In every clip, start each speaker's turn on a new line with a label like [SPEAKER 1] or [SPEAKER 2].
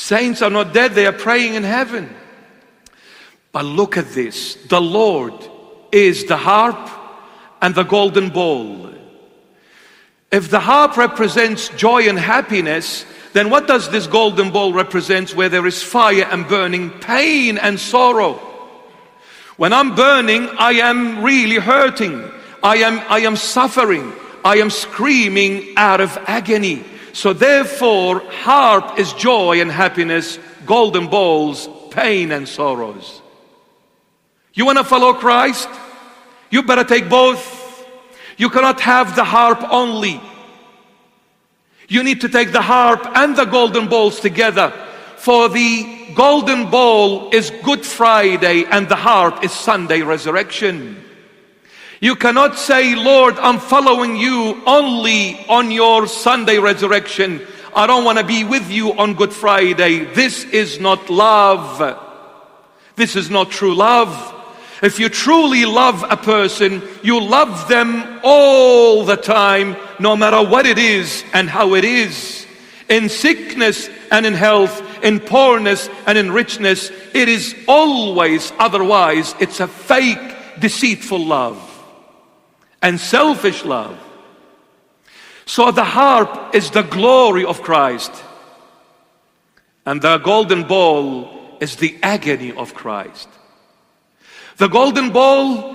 [SPEAKER 1] Saints are not dead, they are praying in heaven. But look at this. The Lord is the harp and the golden bowl. If the harp represents joy and happiness, then what does this golden bowl represent, where there is fire and burning, pain and sorrow? When I'm burning, I am really hurting. I am suffering. I am screaming out of agony. So therefore, harp is joy and happiness, golden bowls, pain and sorrows. You want to follow Christ? You better take both. You cannot have the harp only. You need to take the harp and the golden bowls together. For the golden bowl is Good Friday and the harp is Sunday resurrection. You cannot say, Lord, I'm following you only on your Sunday resurrection. I don't want to be with you on Good Friday. This is not love. This is not true love. If you truly love a person, you love them all the time, no matter what it is and how it is. In sickness and in health, in poorness and in richness, it is always otherwise. It's a fake, deceitful love and selfish love. So the harp is the glory of Christ, and the golden bowl is the agony of Christ. The golden bowl,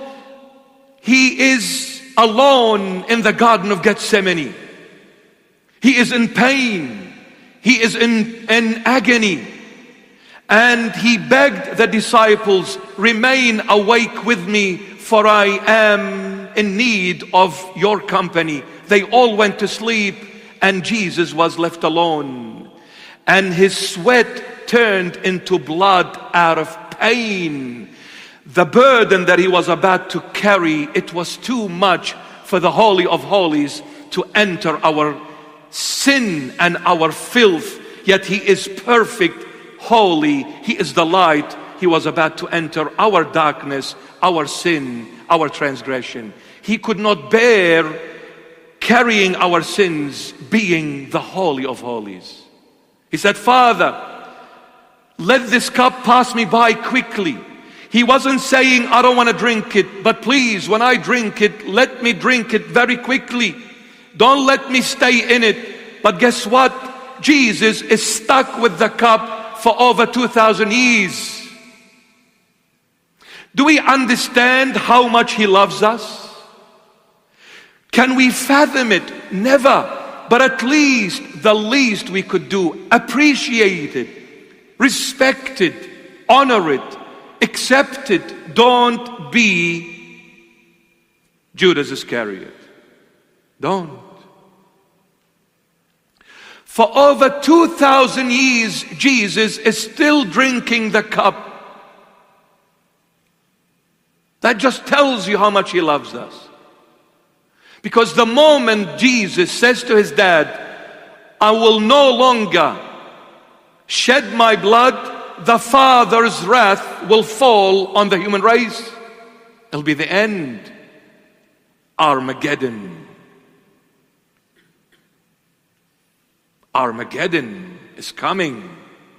[SPEAKER 1] he is alone in the Garden of Gethsemane. He is in pain. He is in agony. And he begged the disciples, remain awake with me, for I am in need of your company. They all went to sleep, and Jesus was left alone. And his sweat turned into blood out of pain. The burden that he was about to carry, it was too much for the Holy of Holies to enter our sin and our filth. Yet he is perfect, holy. He is the light. He was about to enter our darkness, our sin, our transgression. He could not bear carrying our sins, being the Holy of Holies. He said, Father, let this cup pass me by quickly. He wasn't saying, I don't want to drink it, but please, when I drink it, let me drink it very quickly. Don't let me stay in it. But guess what? Jesus is stuck with the cup for over 2,000 years. Do we understand how much he loves us? Can we fathom it? Never. But at least, the least we could do, appreciate it, respect it, honor it, accept it. Don't be Judas Iscariot. Don't. For over 2,000 years, Jesus is still drinking the cup. That just tells you how much he loves us. Because the moment Jesus says to his dad, I will no longer shed my blood, the Father's wrath will fall on the human race. It'll be the end. Armageddon. Armageddon is coming.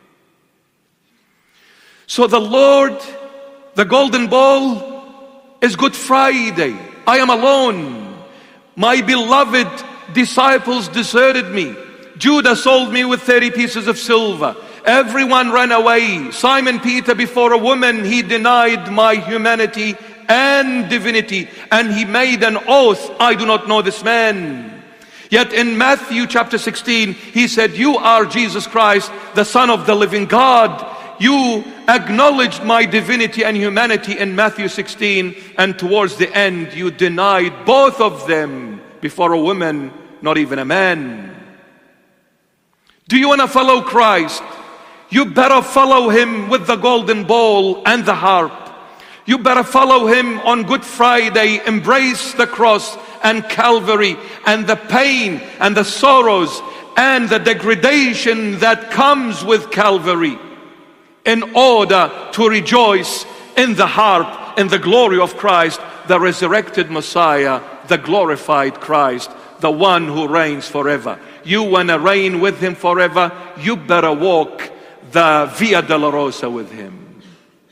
[SPEAKER 1] So the Lord, the golden bowl, is Good Friday. I am alone. My beloved disciples deserted me. Judas sold me with 30 pieces of silver. Everyone ran away. Simon Peter, before a woman, he denied my humanity and divinity. And he made an oath, I do not know this man. Yet in Matthew chapter 16, he said, you are Jesus Christ, the Son of the living God. You acknowledged my divinity and humanity in Matthew 16, and towards the end you denied both of them before a woman, not even a man. Do you want to follow Christ? You better follow him with the golden bowl and the harp. You better follow him on Good Friday, embrace the cross and Calvary and the pain and the sorrows and the degradation that comes with Calvary, in order to rejoice in the harp, in the glory of Christ, the resurrected Messiah, the glorified Christ, the one who reigns forever. You want to reign with him forever? You better walk the Via Dolorosa with him.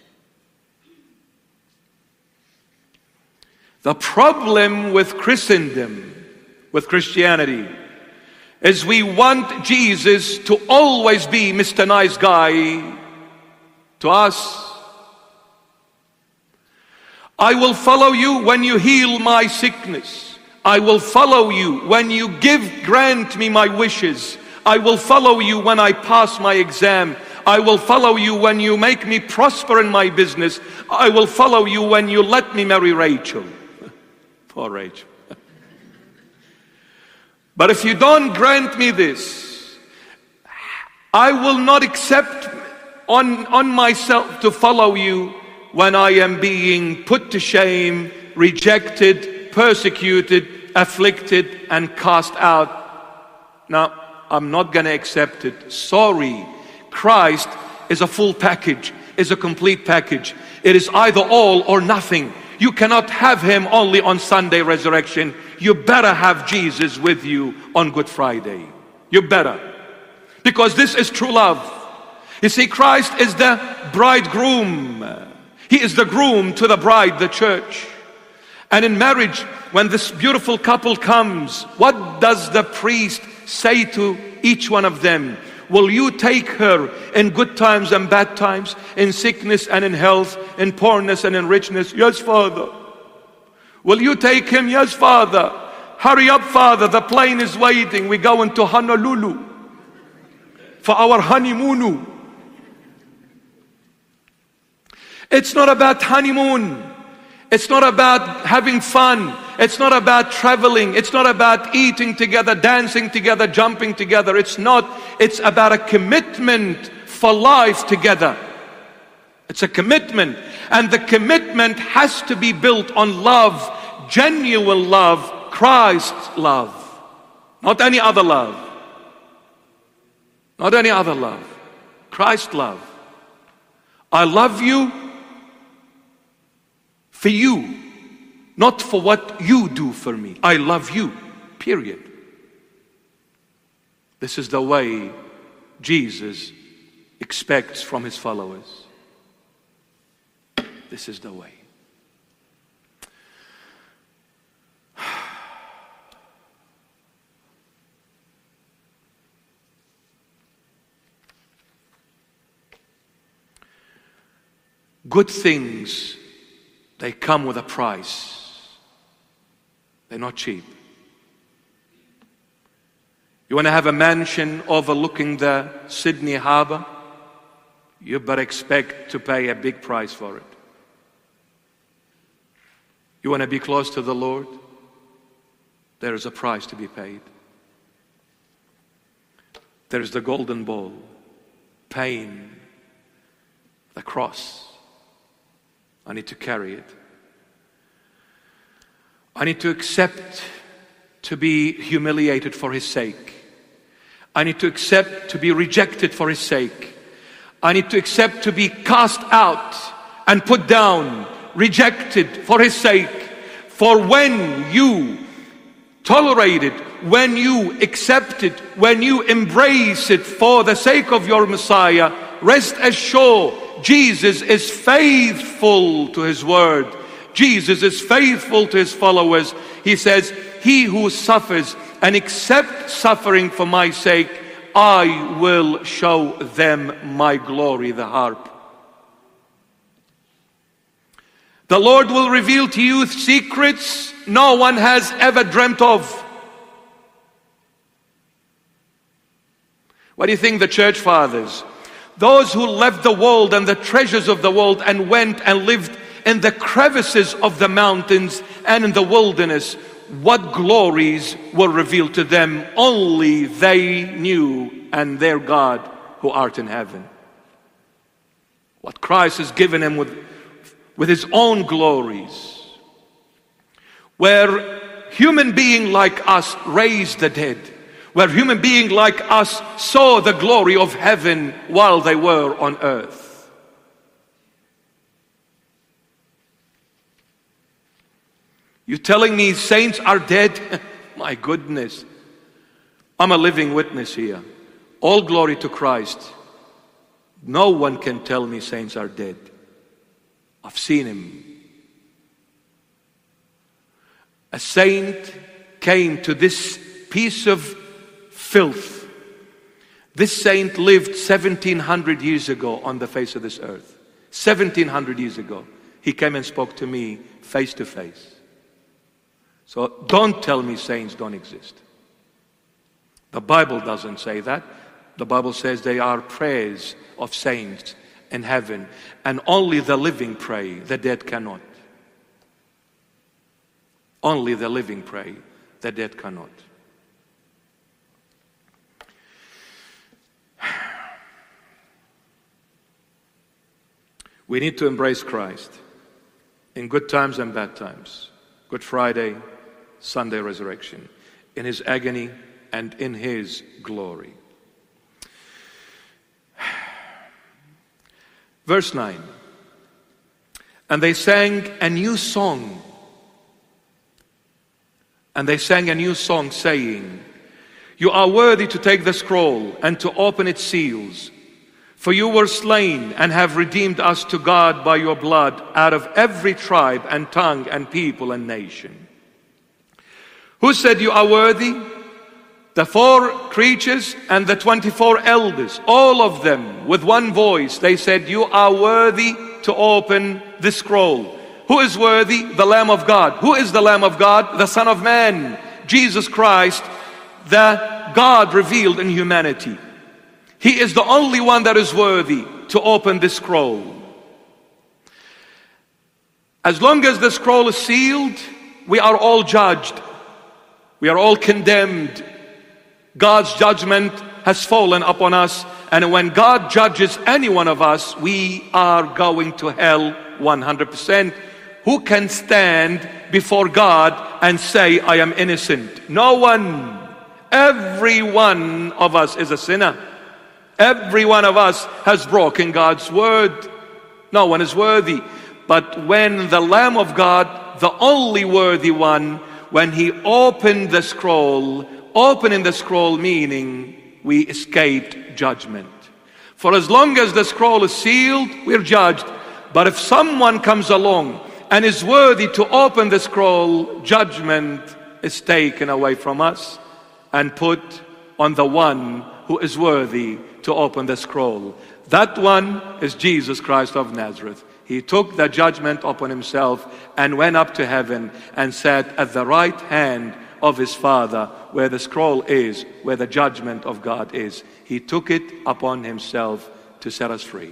[SPEAKER 1] The problem with Christendom, with Christianity, is we want Jesus to always be Mr. Nice Guy to us. I will follow you when you heal my sickness. I will follow you when you grant me my wishes. I will follow you when I pass my exam. I will follow you when you make me prosper in my business. I will follow you when you let me marry Rachel. Poor Rachel. But if you don't grant me this, I will not accept on myself to follow you when I am being put to shame, rejected, persecuted, afflicted, and cast out. Now, I'm not going to accept it. Sorry. Christ is a full package, is a complete package. It is either all or nothing. You cannot have him only on Sunday resurrection. You better have Jesus with you on Good Friday. You better. Because this is true love. You see, Christ is the bridegroom. He is the groom to the bride, the church. And in marriage, when this beautiful couple comes, what does the priest say to each one of them? Will you take her in good times and bad times, in sickness and in health, in poorness and in richness? Yes, Father. Will you take him? Yes, Father. Hurry up, Father. The plane is waiting. We go into Honolulu for our honeymoon. It's not about honeymoon. It's not about having fun. It's not about traveling. It's not about eating together, dancing together, jumping together. It's not. It's about a commitment for life together. It's a commitment. And the commitment has to be built on love, genuine love, Christ's love. Not any other love. Not any other love. Christ's love. I love you for you, not for what you do for me. I love you, period. This is the way Jesus expects from his followers. This is the way. Good things, they come with a price. They're not cheap. You want to have a mansion overlooking the Sydney Harbour? You better expect to pay a big price for it. You want to be close to the Lord? There is a price to be paid. There is the golden bowl, pain, the cross. I need to carry it. I need to accept to be humiliated for his sake. I need to accept to be rejected for his sake. I need to accept to be cast out and put down, rejected for his sake. For when you tolerate it, when you accept it, when you embrace it for the sake of your Messiah, rest assured, Jesus is faithful to his word. Jesus is faithful to his followers. He says, he who suffers and accepts suffering for my sake, I will show them my glory, the harp. The Lord will reveal to you secrets no one has ever dreamt of. What do you think the church fathers? Those who left the world and the treasures of the world and went and lived in the crevices of the mountains and in the wilderness, what glories were revealed to them only they knew, and their God who art in heaven. What Christ has given them with his own glories. Where human being like us raised the dead. Where human being like us saw the glory of heaven while they were on earth. You telling me saints are dead? My goodness. I'm a living witness here. All glory to Christ. No one can tell me saints are dead. I've seen him. A saint came to this piece of filth. This saint lived 1700 years ago on the face of this earth. 1700 years ago. He came and spoke to me face to face. So don't tell me saints don't exist. The Bible doesn't say that. The Bible says they are prayers of saints in heaven. And only the living pray, the dead cannot. Only the living pray, the dead cannot. We need to embrace Christ in good times and bad times. Good Friday, Sunday resurrection, in His agony and in His glory. Verse 9. And they sang a new song. And they sang a new song saying, you are worthy to take the scroll and to open its seals. For you were slain and have redeemed us to God by your blood out of every tribe and tongue and people and nation. Who said you are worthy? The 4 creatures and the 24 elders, all of them with one voice, they said, you are worthy to open the scroll. Who is worthy? The Lamb of God. Who is the Lamb of God? The Son of Man, Jesus Christ, the God revealed in humanity. He is the only one that is worthy to open the scroll. As long as the scroll is sealed, we are all judged. We are all condemned. God's judgment has fallen upon us. And when God judges any one of us, we are going to hell 100%. Who can stand before God and say, I am innocent? No one. Every one of us is a sinner. Every one of us has broken God's word. No one is worthy. But when the Lamb of God, the only worthy one, when He opened the scroll, opening the scroll meaning we escaped judgment. For as long as the scroll is sealed, we're judged. But if someone comes along and is worthy to open the scroll, judgment is taken away from us and put on the one who is worthy to open the scroll. That one is Jesus Christ of Nazareth. He took the judgment upon Himself and went up to heaven and sat at the right hand of His Father, where the scroll is, where the judgment of God is. He took it upon Himself to set us free.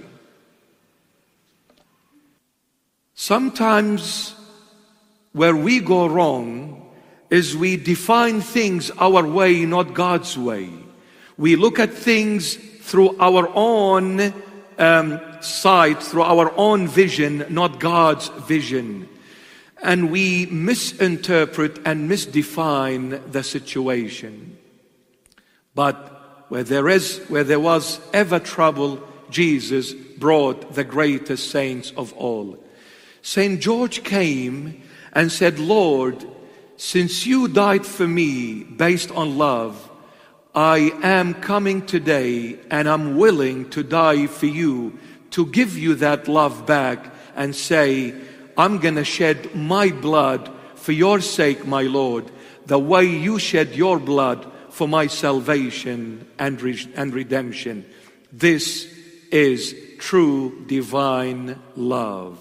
[SPEAKER 1] Sometimes where we go wrong is we define things our way, not God's way. We look at things through our own sight, through our own vision, not God's vision. And we misinterpret and misdefine the situation. But where there was ever trouble, Jesus brought the greatest saints of all. St. George came and said, Lord, since you died for me based on love, I am coming today and I'm willing to die for you, to give you that love back and say, I'm going to shed my blood for your sake, my Lord, the way you shed your blood for my salvation and redemption. This is true divine love.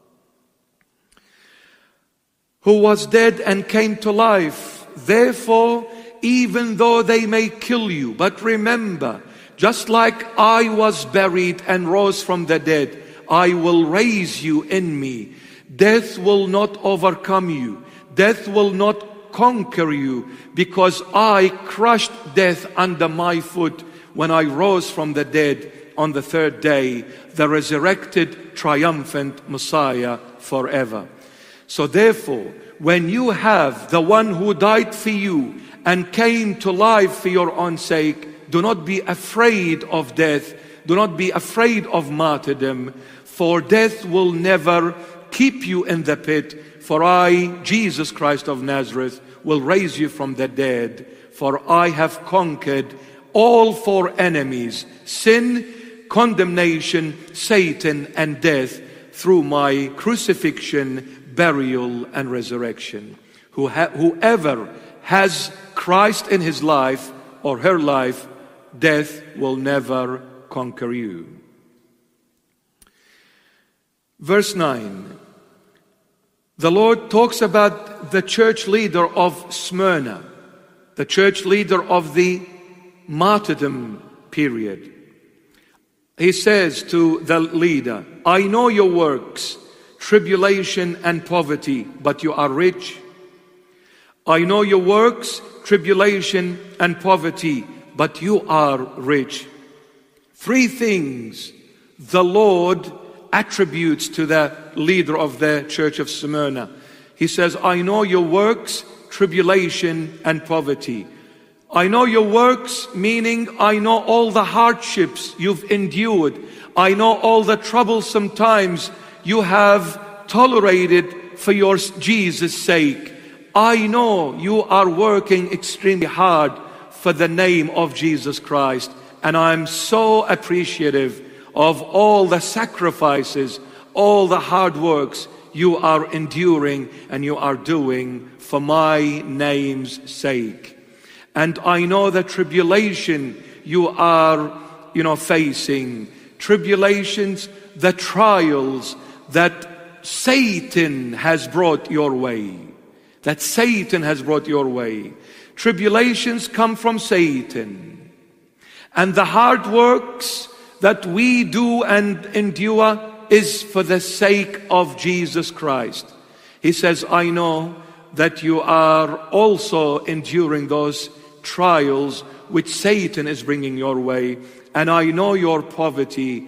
[SPEAKER 1] Who was dead and came to life. Therefore, even though they may kill you, but remember, just like I was buried and rose from the dead, I will raise you in me. Death will not overcome you. Death will not conquer you, because I crushed death under my foot when I rose from the dead on the 3rd day, the resurrected, triumphant Messiah forever. So therefore, when you have the one who died for you and came to life for your own sake, do not be afraid of death. Do not be afraid of martyrdom, for death will never keep you in the pit. For I, Jesus Christ of Nazareth, will raise you from the dead. For I have conquered all 4 enemies: sin, condemnation, Satan, and death through my crucifixion, burial, and resurrection. Whoever has Christ in his life or her life, death will never conquer you. Verse 9. The Lord talks about the church leader of Smyrna, the church leader of the martyrdom period. He says to the leader, I know your works, tribulation and poverty, but you are rich. I know your works, tribulation and poverty, but you are rich. Three things the Lord attributes to the leader of the church of Smyrna. He says, I know your works, tribulation and poverty. I know your works, meaning I know all the hardships you've endured. I know all the troublesome times you have tolerated for your Jesus' sake. I know you are working extremely hard for the name of Jesus Christ. And I'm so appreciative of all the sacrifices, all the hard works you are enduring and you are doing for my name's sake. And I know the tribulation you are, facing. Tribulations, the trials that Satan has brought your way. That Satan has brought your way. Tribulations come from Satan. And the hard works that we do and endure is for the sake of Jesus Christ. He says, I know that you are also enduring those trials which Satan is bringing your way. And I know your poverty,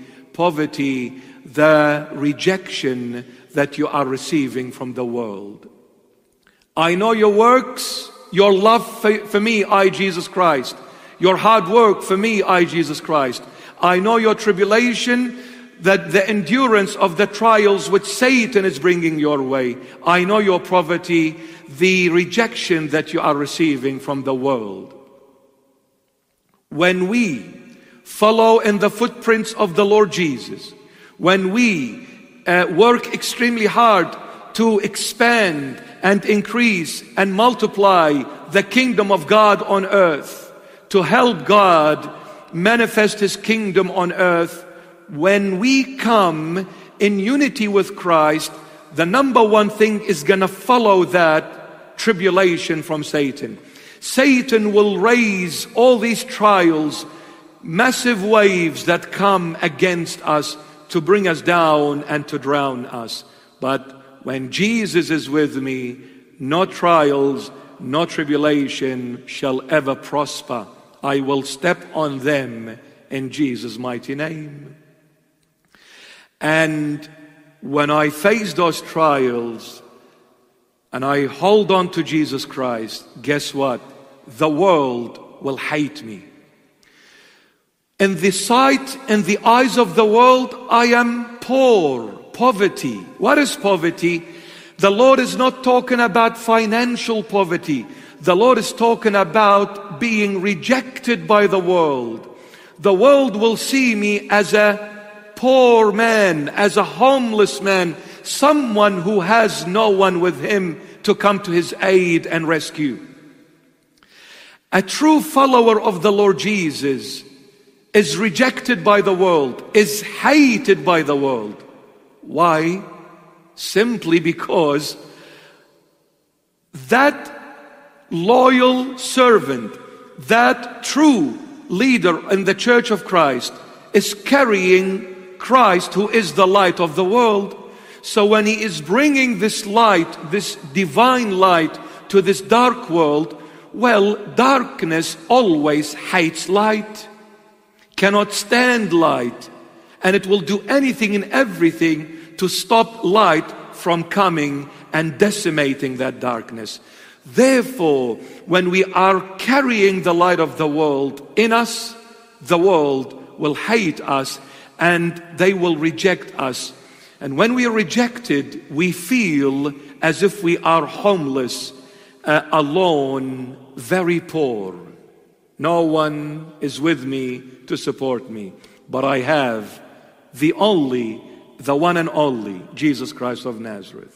[SPEAKER 1] the rejection that you are receiving from the world. I know your works, your love for me, I, Jesus Christ. Your hard work for me, I, Jesus Christ. I know your tribulation, that the endurance of the trials which Satan is bringing your way. I know your poverty, the rejection that you are receiving from the world. When we follow in the footprints of the Lord Jesus, when we work extremely hard to expand and increase and multiply the kingdom of God on earth, to help God manifest His kingdom on earth, when we come in unity with Christ, the number one thing is going to follow that tribulation from Satan. Satan will raise all these trials, massive waves that come against us to bring us down and to drown us. But when Jesus is with me, no trials, no tribulation shall ever prosper. I will step on them in Jesus' mighty name. And when I face those trials and I hold on to Jesus Christ, guess what? The world will hate me. In the sight, in the eyes of the world, I am poor. Poverty. What is poverty? The Lord is not talking about financial poverty. The Lord is talking about being rejected by the world. The world will see me as a poor man, as a homeless man, someone who has no one with him to come to his aid and rescue. A true follower of the Lord Jesus is rejected by the world, is hated by the world. Why? Simply because that loyal servant, that true leader in the church of Christ is carrying Christ, who is the light of the world. So when he is bringing this light, this divine light to this dark world, well, darkness always hates light, cannot stand light, and it will do anything and everything to stop light from coming and decimating that darkness. Therefore, when we are carrying the light of the world in us, the world will hate us and they will reject us. And when we are rejected, we feel as if we are homeless, alone, very poor. No one is with me to support me. but I have the one and only, Jesus Christ of Nazareth.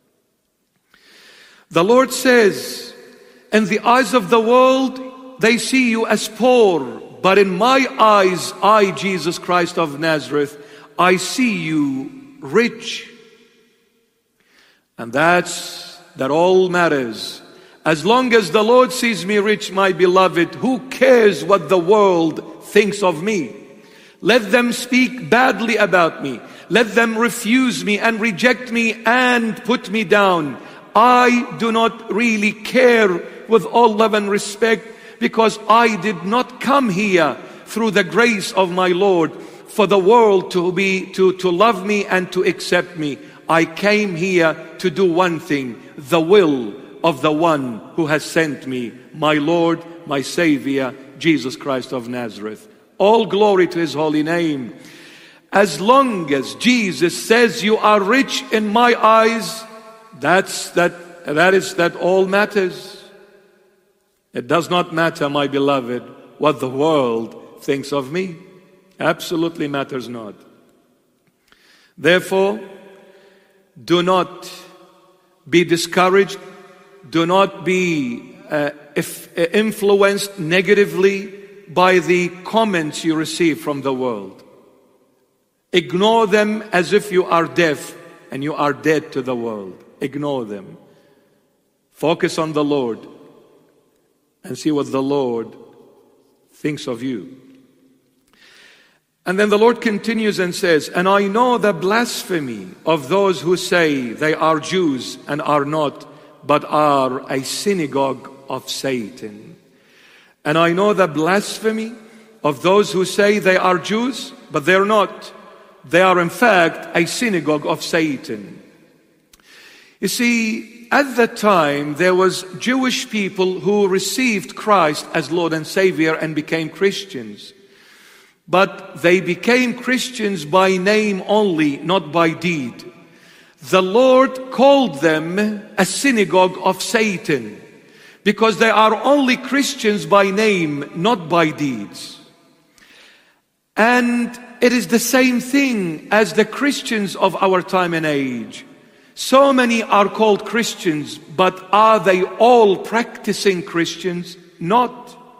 [SPEAKER 1] The Lord says, in the eyes of the world, they see you as poor, but in my eyes, I, Jesus Christ of Nazareth, I see you rich. And that all matters. As long as the Lord sees me rich, my beloved, who cares what the world thinks of me? Let them speak badly about me. Let them refuse me and reject me and put me down. I do not really care, with all love and respect, because I did not come here through the grace of my Lord for the world to love me and to accept me. I came here to do one thing, the will of the one who has sent me, my Lord, my Savior, Jesus Christ of Nazareth. All glory to His holy name. As long as Jesus says you are rich in my eyes, that all matters. It does not matter, my beloved, what the world thinks of me. Absolutely matters not. Therefore, do not be discouraged. Do not be influenced negatively by the comments you receive from the world. Ignore them as if you are deaf and you are dead to the world. Ignore them. Focus on the Lord and see what the Lord thinks of you. And then the Lord continues and says, and I know the blasphemy of those who say they are Jews and are not, but are a synagogue of Satan. And I know the blasphemy of those who say they are Jews, but they're not. They are in fact a synagogue of Satan. You see, at that time there was Jewish people who received Christ as Lord and Savior and became Christians. But they became Christians by name only, not by deed. The Lord called them a synagogue of Satan because they are only Christians by name, not by deeds. And it is the same thing as the Christians of our time and age. So many are called Christians, but are they all practicing Christians? Not.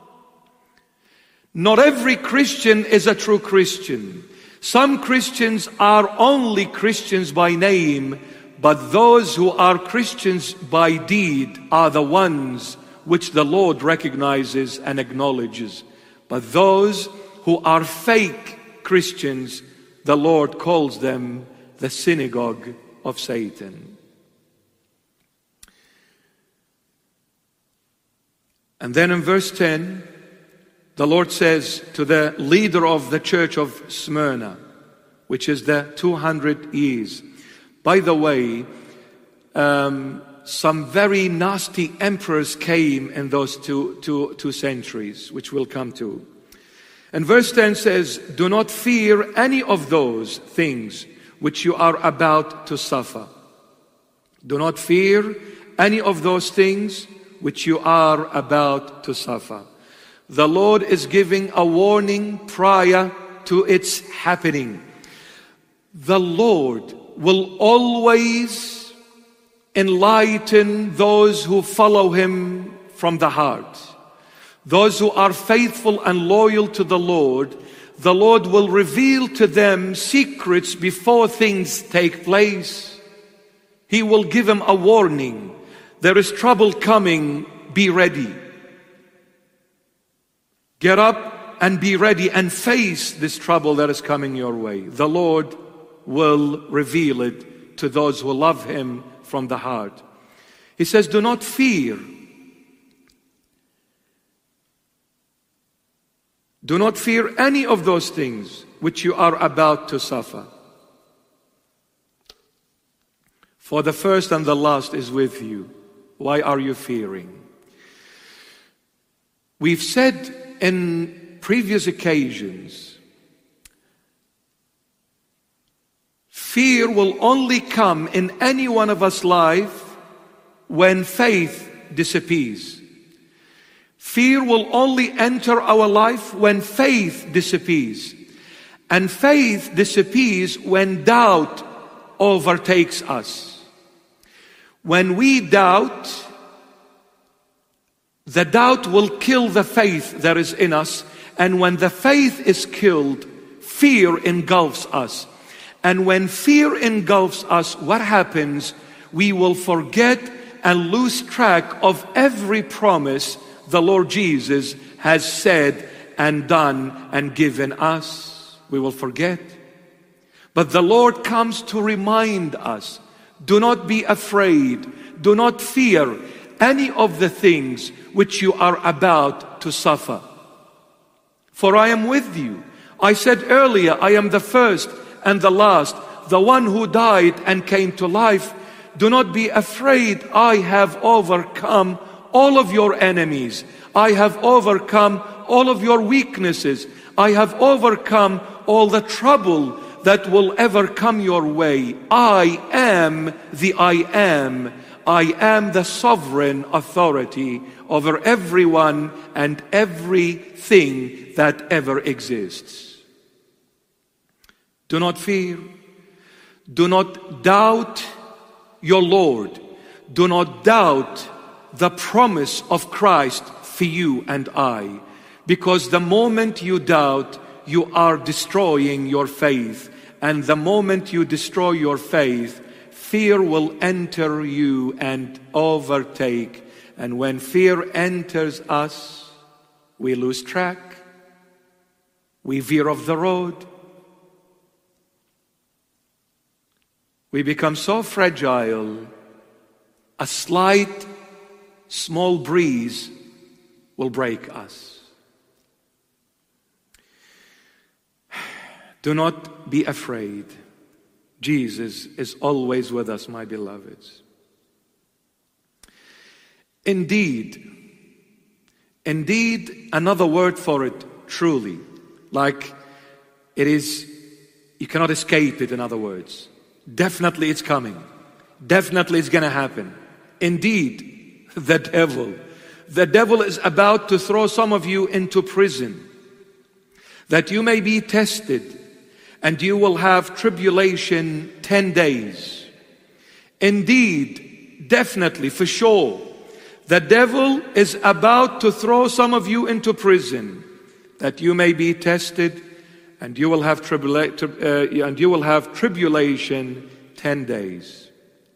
[SPEAKER 1] Not every Christian is a true Christian. Some Christians are only Christians by name, but those who are Christians by deed are the ones which the Lord recognizes and acknowledges. But those who are fake Christians, the Lord calls them the synagogue of Satan. And then in verse 10, the Lord says to the leader of the church of Smyrna, which is the 200 years. By the way, some very nasty emperors came in those two centuries, which we'll come to. And verse 10 says, do not fear any of those things which you are about to suffer. Do not fear any of those things which you are about to suffer. The Lord is giving a warning prior to its happening. The Lord will always enlighten those who follow Him from the heart. Those who are faithful and loyal to the Lord will reveal to them secrets before things take place. He will give them a warning. There is trouble coming, be ready. Get up and be ready and face this trouble that is coming your way. The Lord will reveal it to those who love Him from the heart. He says, do not fear. Do not fear any of those things which you are about to suffer. For the first and the last is with you. Why are you fearing? We've said in previous occasions, fear will only come in any one of us life when faith disappears. Fear will only enter our life when faith disappears. And faith disappears when doubt overtakes us. When we doubt, the doubt will kill the faith that is in us. And when the faith is killed, fear engulfs us. And when fear engulfs us, what happens? We will forget and lose track of every promise the Lord Jesus has said and done and given us. We will forget. But the Lord comes to remind us, do not be afraid, do not fear any of the things which you are about to suffer. For I am with you. I said earlier, I am the first and the last, the one who died and came to life. Do not be afraid. I have overcome all of your enemies. I have overcome all of your weaknesses. I have overcome all the trouble that will ever come your way. I am the I am. I am the sovereign authority over everyone and everything that ever exists. Do not fear. Do not doubt your Lord. Do not doubt the promise of Christ for you and I. Because the moment you doubt, you are destroying your faith. And the moment you destroy your faith, fear will enter you and overtake. And when fear enters us, we lose track. We veer off the road. We become so fragile, a slight, small breeze will break us. Do not be afraid. Jesus is always with us, my beloveds. Indeed, another word for it, truly. Like it is, you cannot escape it, in other words. Definitely it's coming. Definitely it's going to happen. Indeed, the devil is about to throw some of you into prison, that you may be tested, and you will have tribulation 10 days. Indeed, definitely, for sure, the devil is about to throw some of you into prison, that you may be tested, and you will have tribulation 10 days.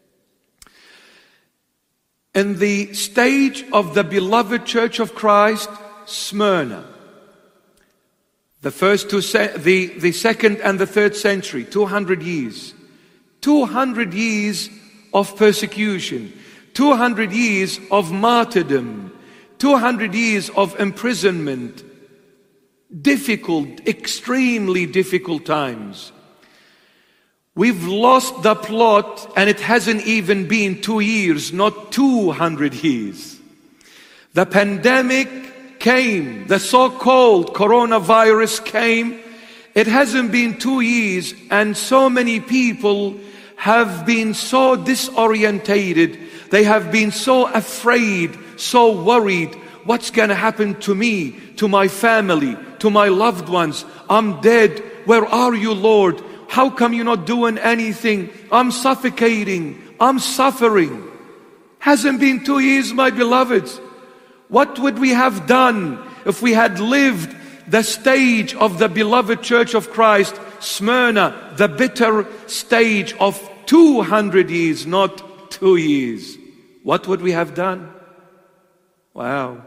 [SPEAKER 1] In the stage of the beloved Church of Christ, Smyrna, the second and the third century, 200 years. 200 years of persecution. 200 years of martyrdom. 200 years of imprisonment. Difficult, extremely difficult times. We've lost the plot, and it hasn't even been 2 years, not 200 years. The pandemic came, the so-called coronavirus came. It hasn't been 2 years, and so many people have been so disorientated. They have been so afraid, so worried. What's going to happen to me, to my family, to my loved ones? I'm dead. Where are you, Lord? How come you're not doing anything? I'm suffocating. I'm suffering. Hasn't been 2 years, my beloveds. What would we have done if we had lived the stage of the beloved Church of Christ, Smyrna, the bitter stage of 200 years, not 2 years? What would we have done? Wow.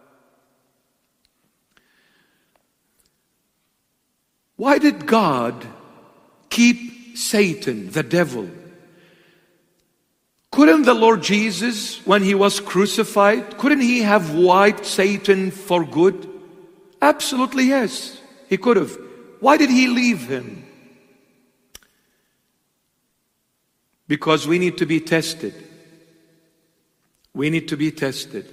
[SPEAKER 1] Why did God keep Satan, the devil? Couldn't the Lord Jesus, when he was crucified, couldn't he have wiped Satan for good? Absolutely yes, he could have. Why did he leave him? Because we need to be tested. We need to be tested.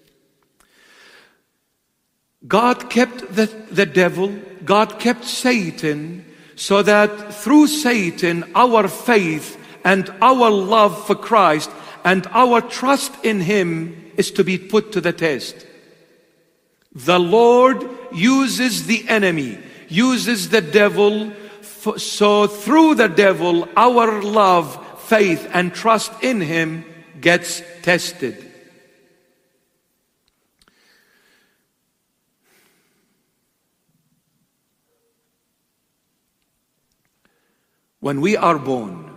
[SPEAKER 1] God kept the devil, God kept Satan, so that through Satan our faith and our love for Christ and our trust in Him is to be put to the test. The Lord uses the enemy, uses the devil, so through the devil, our love, faith, and trust in him gets tested. When we are born,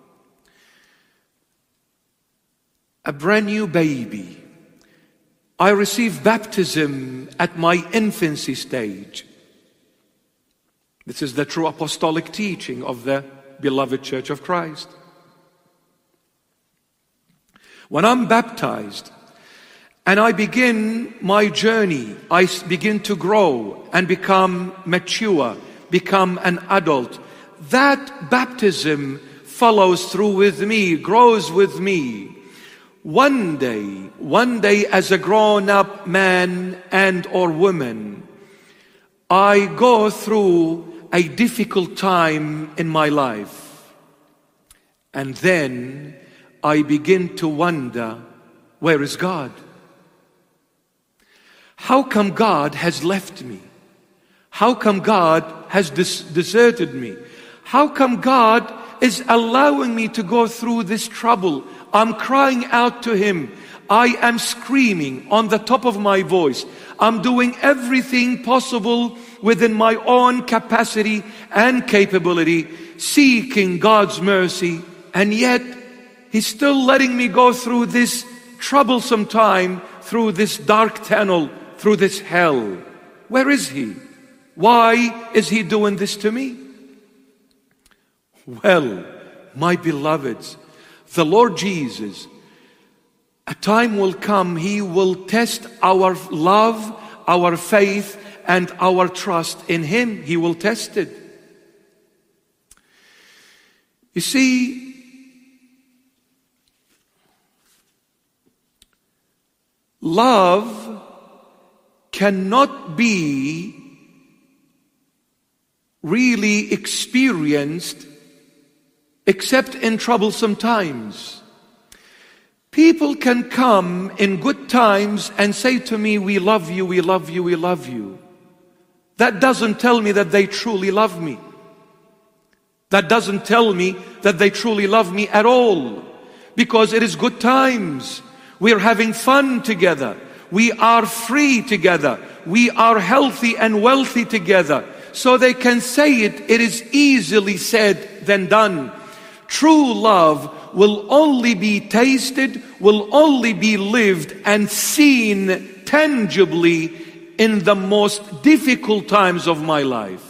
[SPEAKER 1] a brand new baby, I received baptism at my infancy stage. This is the true apostolic teaching of the beloved Church of Christ. When I'm baptized and I begin my journey, I begin to grow and become mature, become an adult. That baptism follows through with me, grows with me. One day as a grown-up man and or woman, I go through a difficult time in my life. And then I begin to wonder, where is God? How come God has left me? How come God has deserted me? How come God is allowing me to go through this trouble? I'm crying out to Him. I am screaming on the top of my voice. I'm doing everything possible within my own capacity and capability, seeking God's mercy, and yet He's still letting me go through this troublesome time, through this dark tunnel, through this hell. Where is He? Why is He doing this to me? Well, my beloveds, the Lord Jesus, a time will come, He will test our love, our faith, and our trust in Him. He will test it. You see, love cannot be really experienced except in troublesome times. People can come in good times and say to me, we love you, we love you, we love you. That doesn't tell me that they truly love me. That doesn't tell me that they truly love me at all. Because it is good times. We're having fun together. We are free together. We are healthy and wealthy together. So they can say it. It is easily said than done. True love will only be tasted, will only be lived and seen tangibly in the most difficult times of my life.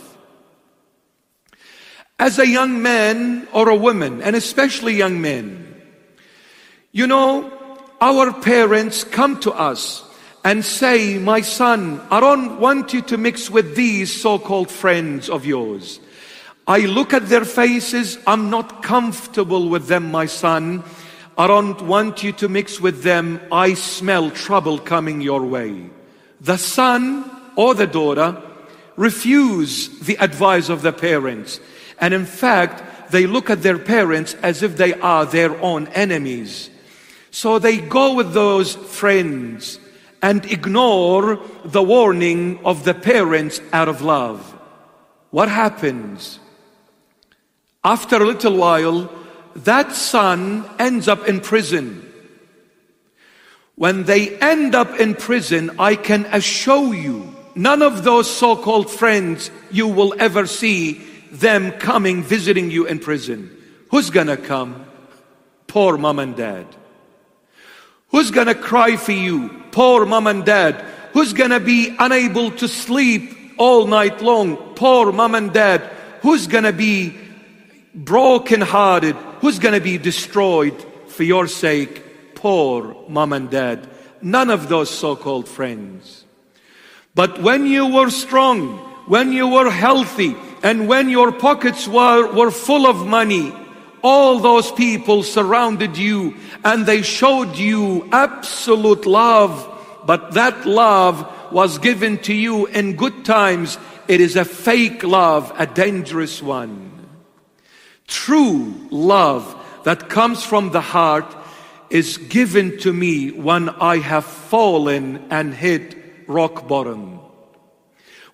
[SPEAKER 1] As a young man or a woman, and especially young men, you know, our parents come to us and say, my son, I don't want you to mix with these so-called friends of yours. I look at their faces, I'm not comfortable with them, my son. I don't want you to mix with them. I smell trouble coming your way. The son or the daughter refuse the advice of the parents. And in fact, they look at their parents as if they are their own enemies. So they go with those friends and ignore the warning of the parents out of love. What happens? After a little while, that son ends up in prison. When they end up in prison, I can assure you, none of those so-called friends you will ever see them coming visiting you in prison. Who's gonna come? Poor mom and dad. Who's gonna cry for you? Poor mom and dad. Who's gonna be unable to sleep all night long? Poor mom and dad. Who's gonna be broken-hearted? Who's gonna be destroyed for your sake? Poor mom and dad. None of those so-called friends. But when you were strong, when you were healthy, and when your pockets were full of money, all those people surrounded you and they showed you absolute love. But that love was given to you in good times. It is a fake love, a dangerous one. True love that comes from the heart is given to me when I have fallen and hit rock bottom.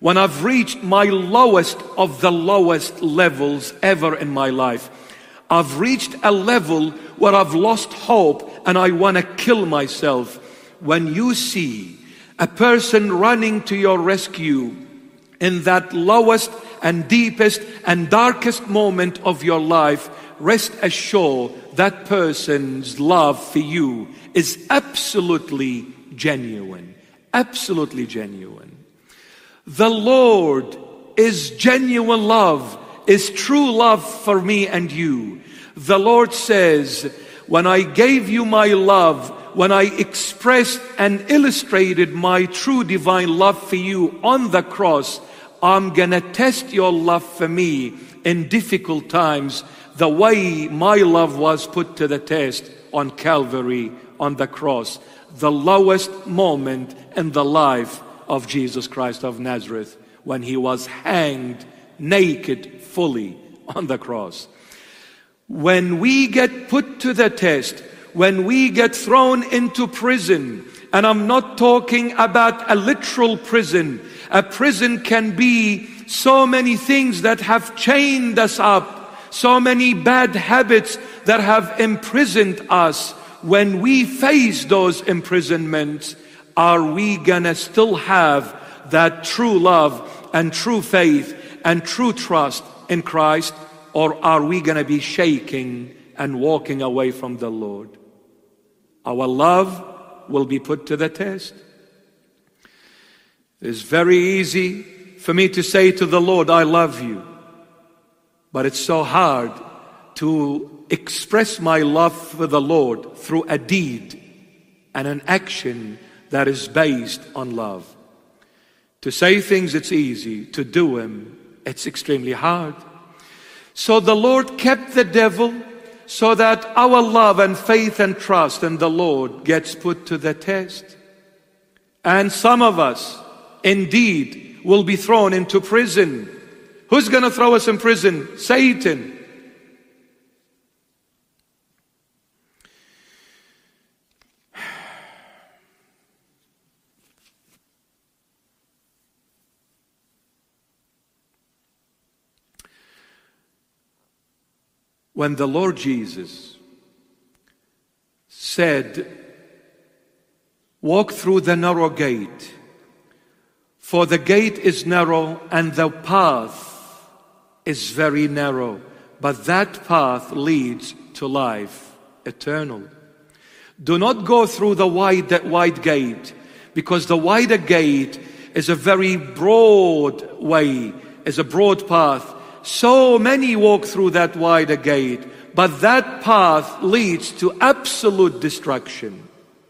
[SPEAKER 1] when I've reached my lowest of the lowest levels ever in my life. I've reached a level where I've lost hope and I want to kill myself. When you see a person running to your rescue in that lowest and deepest and darkest moment of your life, rest assured that person's love for you is absolutely genuine. Absolutely genuine. The Lord is genuine love, is true love for me and you. The Lord says, when I gave you my love, when I expressed and illustrated my true divine love for you on the cross, I'm gonna test your love for me in difficult times, the way my love was put to the test on Calvary, on the cross, the lowest moment in the life of Jesus Christ of Nazareth, when he was hanged naked fully on the cross. When we get put to the test, when we get thrown into prison, and I'm not talking about a literal prison. A prison can be so many things that have chained us up, so many bad habits that have imprisoned us. When we face those imprisonments, are we gonna still have that true love and true faith and true trust in Christ? Or are we gonna be shaking and walking away from the Lord? Our love will be put to the test. It's very easy for me to say to the Lord, I love you. But it's so hard to express my love for the Lord through a deed and an action that is based on love. To say things, it's easy. To do them, it's extremely hard. So the Lord kept the devil so that our love and faith and trust in the Lord gets put to the test. And some of us, indeed, will be thrown into prison. Who's going to throw us in prison? Satan. When the Lord Jesus said, walk through the narrow gate, for the gate is narrow and the path is very narrow, but that path leads to life eternal. Do not go through the wide gate, because the wider gate is a very broad way, is a broad path. So many walk through that wider gate, but that path leads to absolute destruction.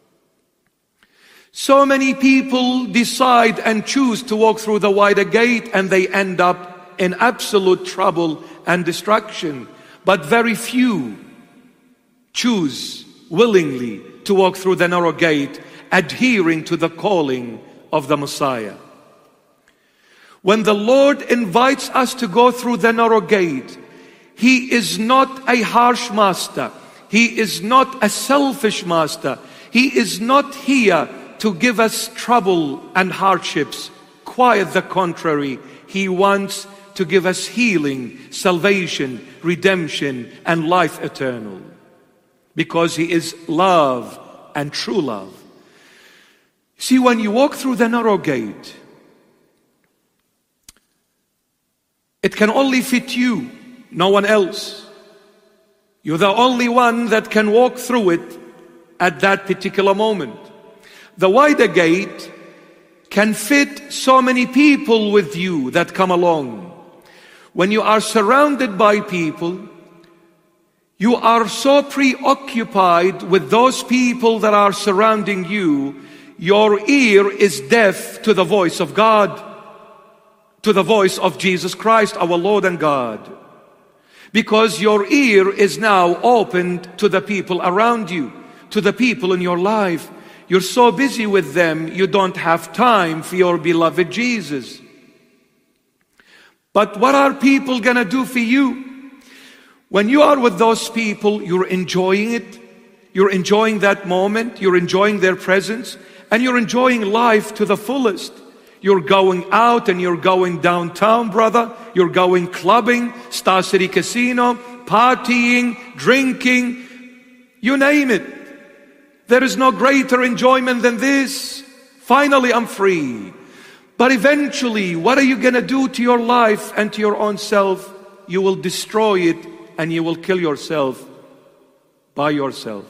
[SPEAKER 1] So many people decide and choose to walk through the wider gate, and they end up in absolute trouble and destruction. But very few choose willingly to walk through the narrow gate, adhering to the calling of the Messiah. When the Lord invites us to go through the narrow gate, He is not a harsh master. He is not a selfish master. He is not here to give us trouble and hardships. Quite the contrary. He wants to give us healing, salvation, redemption, and life eternal. Because He is love and true love. See, when you walk through the narrow gate, it can only fit you, no one else. You're the only one that can walk through it at that particular moment. The wider gate can fit so many people with you that come along. When you are surrounded by people, you are so preoccupied with those people that are surrounding you, your ear is deaf to the voice of God, to the voice of Jesus Christ, our Lord and God. Because your ear is now opened to the people around you, to the people in your life. You're so busy with them, you don't have time for your beloved Jesus. But what are people gonna do for you? When you are with those people, you're enjoying it. You're enjoying that moment. You're enjoying their presence. And you're enjoying life to the fullest. You're going out and you're going downtown, brother. You're going clubbing, Star City Casino, partying, drinking, you name it. There is no greater enjoyment than this. Finally, I'm free. But eventually, what are you going to do to your life and to your own self? You will destroy it and you will kill yourself by yourself.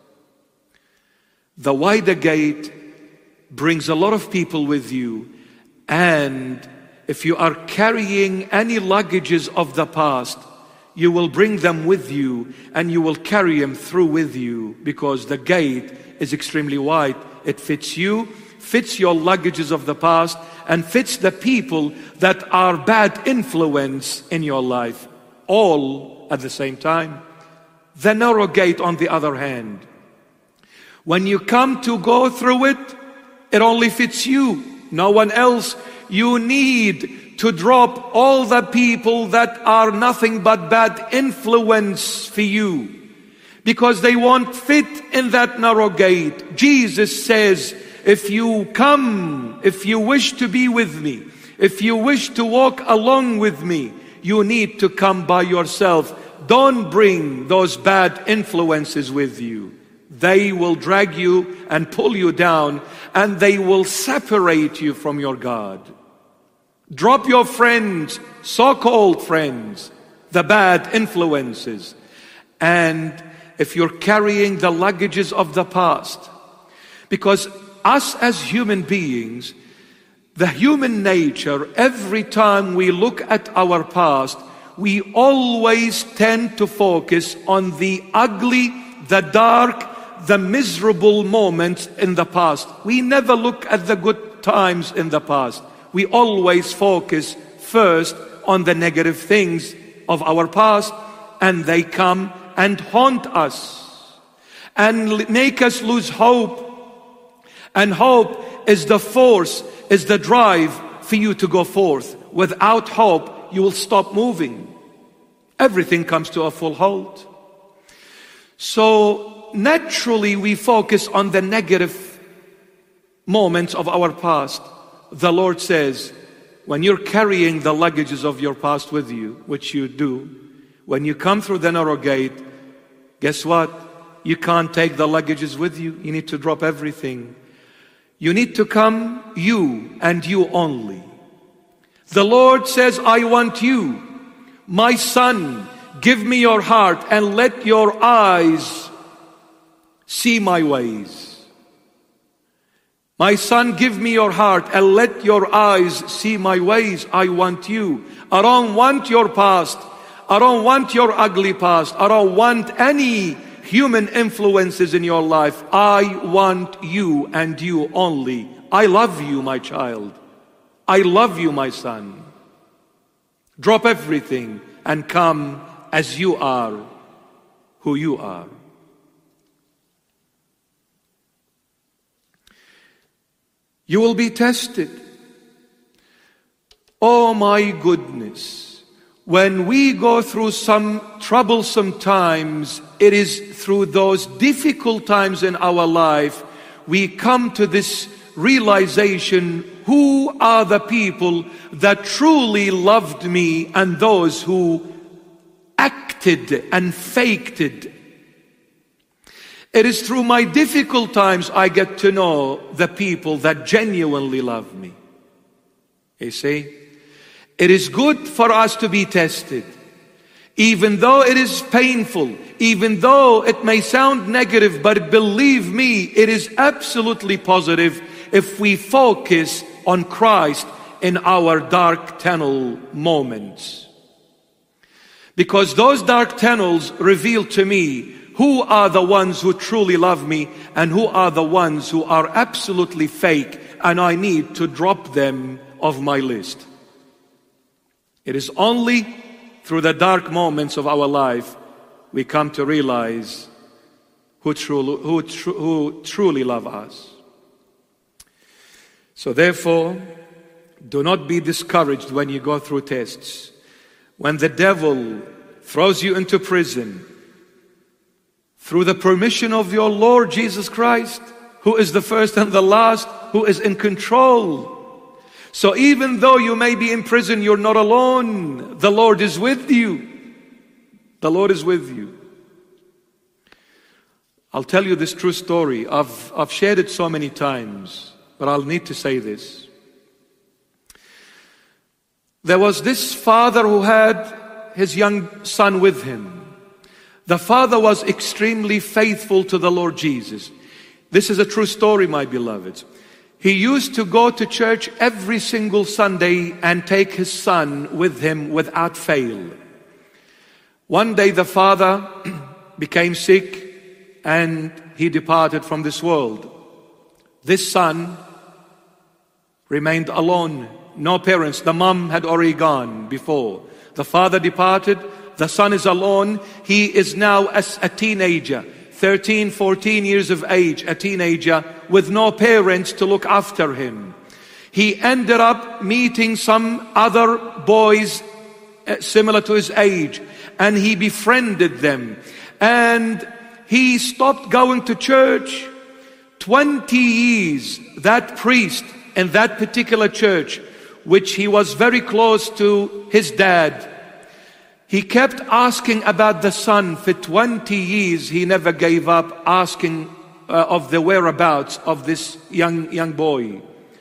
[SPEAKER 1] The wider gate brings a lot of people with you, and if you are carrying any luggages of the past, you will bring them with you and you will carry them through with you, because the gate is extremely wide. It fits you, fits your luggages of the past, and fits the people that are bad influence in your life, all at the same time. The narrow gate, on the other hand, when you come to go through it, it only fits you, no one else. You need to drop all the people that are nothing but bad influence for you, because they won't fit in that narrow gate. Jesus says, if you come, if you wish to be with me, if you wish to walk along with me, you need to come by yourself. Don't bring those bad influences with you. They will drag you and pull you down, and they will separate you from your God. Drop your friends, so-called friends, the bad influences. And if you're carrying the luggages of the past, because us as human beings, the human nature, every time we look at our past, we always tend to focus on the ugly, the dark, the miserable moments in the past. We never look at the good times in the past. We always focus first on the negative things of our past, and they come and haunt us and make us lose hope. And hope is the force, is the drive for you to go forth. Without hope, you will stop moving. Everything comes to a full halt. So naturally, we focus on the negative moments of our past. The Lord says, when you're carrying the luggages of your past with you, which you do, when you come through the narrow gate, guess what? You can't take the luggages with you. You need to drop everything. You need to come, you and you only. The Lord says, I want you. My son, give me your heart and let your eyes see my ways. My son, give me your heart and let your eyes see my ways. I want you. I don't want your past. I don't want your ugly past. I don't want any human influences in your life. I want you and you only. I love you, my child. I love you, my son. Drop everything and come as you are, who you are. You will be tested. Oh my goodness. When we go through some troublesome times, it is through those difficult times in our life, we come to this realization, who are the people that truly loved me and those who acted and faked it. It is through my difficult times I get to know the people that genuinely love me. You see? It is good for us to be tested. Even though it is painful, even though it may sound negative, but believe me, it is absolutely positive if we focus on Christ in our dark tunnel moments. Because those dark tunnels reveal to me who are the ones who truly love me and who are the ones who are absolutely fake, and I need to drop them off my list. It is only through the dark moments of our life we come to realize who truly love us. So therefore, do not be discouraged when you go through tests. When the devil throws you into prison, through the permission of your Lord Jesus Christ, who is the first and the last, who is in control. So even though you may be in prison, you're not alone. The Lord is with you. The Lord is with you. I'll tell you this true story. I've shared it so many times, but I'll need to say this. There was this father who had his young son with him. The father was extremely faithful to the Lord Jesus. This is a true story, my beloveds. He used to go to church every single Sunday and take his son with him without fail. One day the father became sick and he departed from this world. This son remained alone, no parents. The mom had already gone before. The father departed, the son is alone. He is now as a teenager, 13, 14 years of age, a teenager with no parents to look after him. He ended up meeting some other boys similar to his age, and he befriended them. And he stopped going to church. 20 years, that priest in that particular church, which he was very close to his dad, he kept asking about the son. For 20 years, he never gave up asking of the whereabouts of this young boy,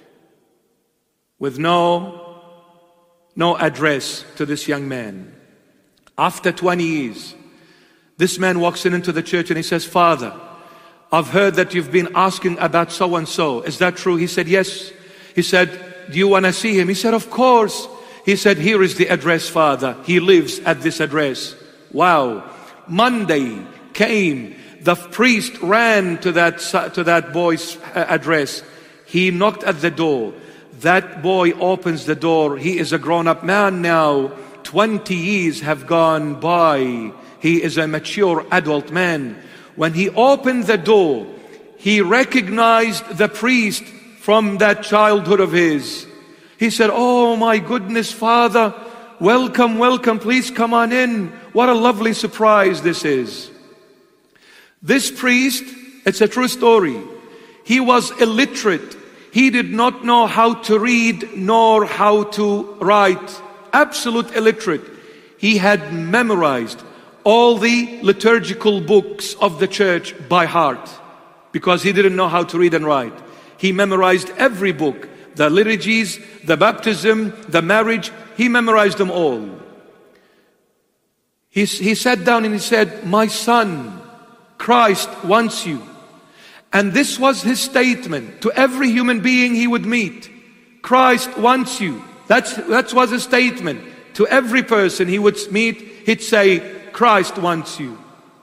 [SPEAKER 1] with no address to this young man. After 20 years, this man walks into the church and he says, "Father, I've heard that you've been asking about so-and-so. Is that true?" He said, "Yes." He said, "Do you want to see him?" He said, "Of course." He said, "Here is the address, Father. He lives at this address." Wow. Monday came. The priest ran to that boy's address. He knocked at the door. That boy opens the door. He is a grown-up man now. 20 years have gone by. He is a mature adult man. When he opened the door, he recognized the priest from that childhood of his. He said, "Oh my goodness, Father, welcome, welcome, please come on in. What a lovely surprise this is." This priest, it's a true story. He was illiterate. He did not know how to read nor how to write. Absolute illiterate. He had memorized all the liturgical books of the church by heart because he didn't know how to read and write. He memorized every book, the liturgies, the baptism, the marriage. He memorized them all. He sat down and he said, "My son, Christ wants you." And this was his statement to every human being he would meet. Christ wants you. That was a statement. To every person he would meet, he'd say, "Christ wants you."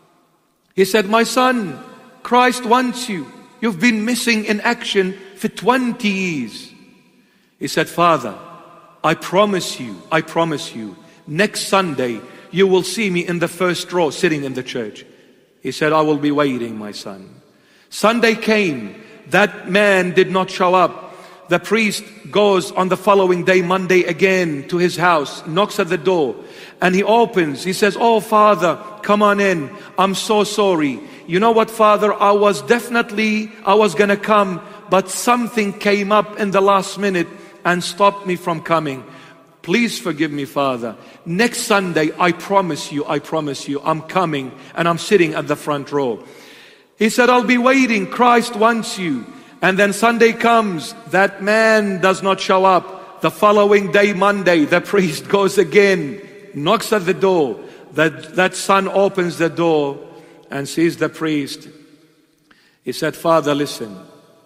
[SPEAKER 1] He said, "My son, Christ wants you. You've been missing in action for 20 years. He said, "Father, I promise you, next Sunday you will see me in the first row sitting in the church." He said, "I will be waiting, my son." Sunday came. That man did not show up. The priest goes on the following day, Monday, again to his house, knocks at the door, and he opens. He says, "Oh, Father, come on in. I'm so sorry. You know what, Father, I was gonna come, but something came up in the last minute and stopped me from coming. Please forgive me, Father. Next Sunday, I promise you, I'm coming and I'm sitting at the front row." He said, "I'll be waiting. Christ wants you." And then Sunday comes. That man does not show up. The following day, Monday, the priest goes again, knocks at the door. That son opens the door and sees the priest. He said, "Father, listen.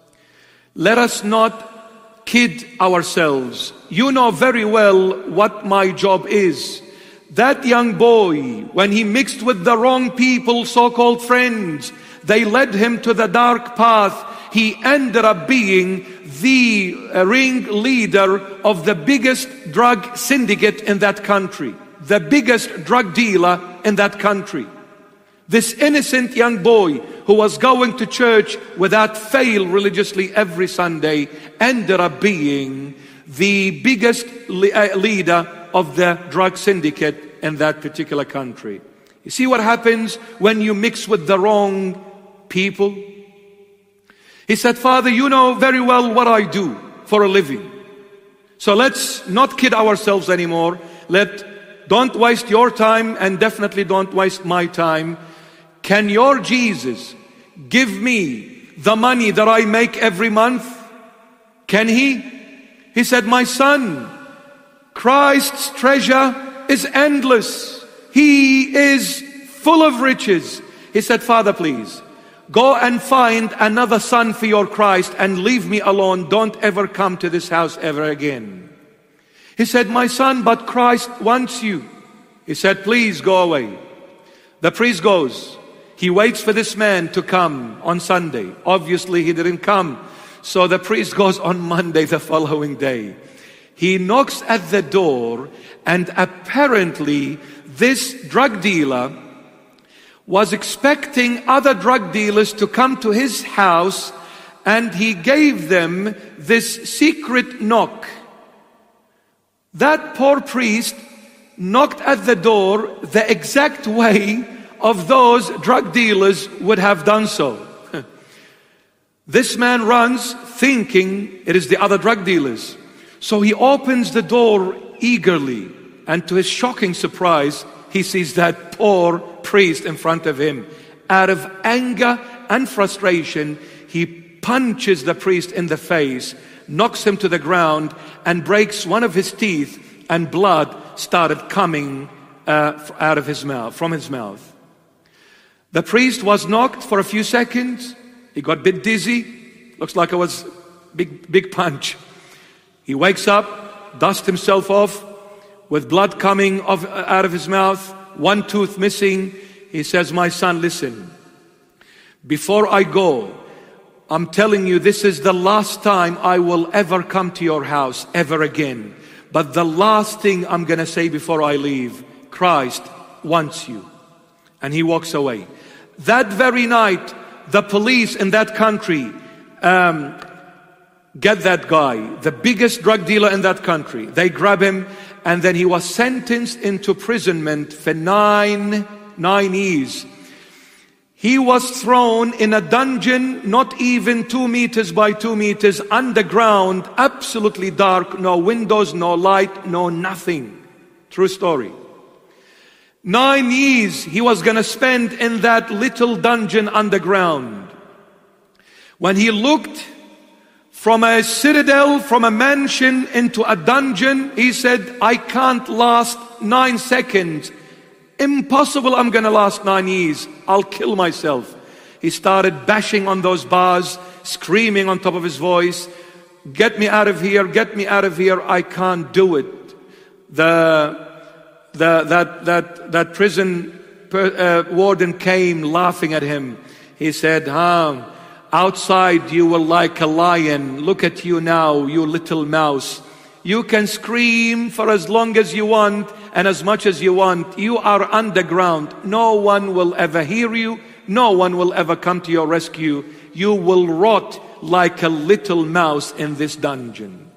[SPEAKER 1] Let us not kid ourselves. You know very well what my job is. That young boy, when he mixed with the wrong people, so-called friends, they led him to the dark path. He ended up being the ringleader of the biggest drug syndicate in that country, the biggest drug dealer in that country. This innocent young boy who was going to church without fail religiously every Sunday ended up being the biggest leader of the drug syndicate in that particular country." You see what happens when you mix with the wrong people? He said, "Father, you know very well what I do for a living. So let's not kid ourselves anymore. Don't waste your time, and definitely don't waste my time. Can your Jesus give me the money that I make every month? Can he? He said, my son, Christ's treasure is endless. He is full of riches. He said, Father, please, go and find another son for your Christ and leave me alone. Don't ever come to this house ever again. He said, my son, but Christ wants you. He said, please go away. The priest goes. He waits for this man to come on Sunday. Obviously, he didn't come. So the priest goes on Monday the following day. He knocks at the door, and apparently this drug dealer was expecting other drug dealers to come to his house, and he gave them this secret knock. That poor priest knocked at the door the exact way of those drug dealers would have done so. This man runs thinking it is the other drug dealers. So he opens the door eagerly, and to his shocking surprise, he sees that poor priest in front of him. Out of anger and frustration, he punches the priest in the face, knocks him to the ground, and breaks one of his teeth, and blood started coming out of his mouth, from his mouth. The priest was knocked for a few seconds. He got a bit dizzy. Looks like it was big punch. He wakes up, dusts himself off, with blood coming out of his mouth, one tooth missing. He says, my son, listen, before I go, I'm telling you, this is the last time I will ever come to your house ever again. But the last thing I'm going to say before I leave, Christ wants you. And he walks away. That very night, the police in that country get that guy, the biggest drug dealer in that country. They grab him, and then he was sentenced into imprisonment for nine years. He was thrown in a dungeon, not even 2 meters by 2 meters, underground, absolutely dark, no windows, no light, no nothing. True story. 9 years he was going to spend in that little dungeon underground. When he looked from a citadel, from a mansion into a dungeon, he said, I can't last 9 seconds. Impossible, I'm going to last 9 years. I'll kill myself. He started bashing on those bars, screaming on top of his voice, get me out of here, get me out of here, I can't do it. That prison warden came laughing at him. He said, outside you were like a lion. Look at you now, you little mouse. You can scream for as long as you want and as much as you want. You are underground. No one will ever hear you. No one will ever come to your rescue. You will rot like a little mouse in this dungeon.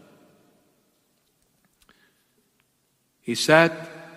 [SPEAKER 1] He said,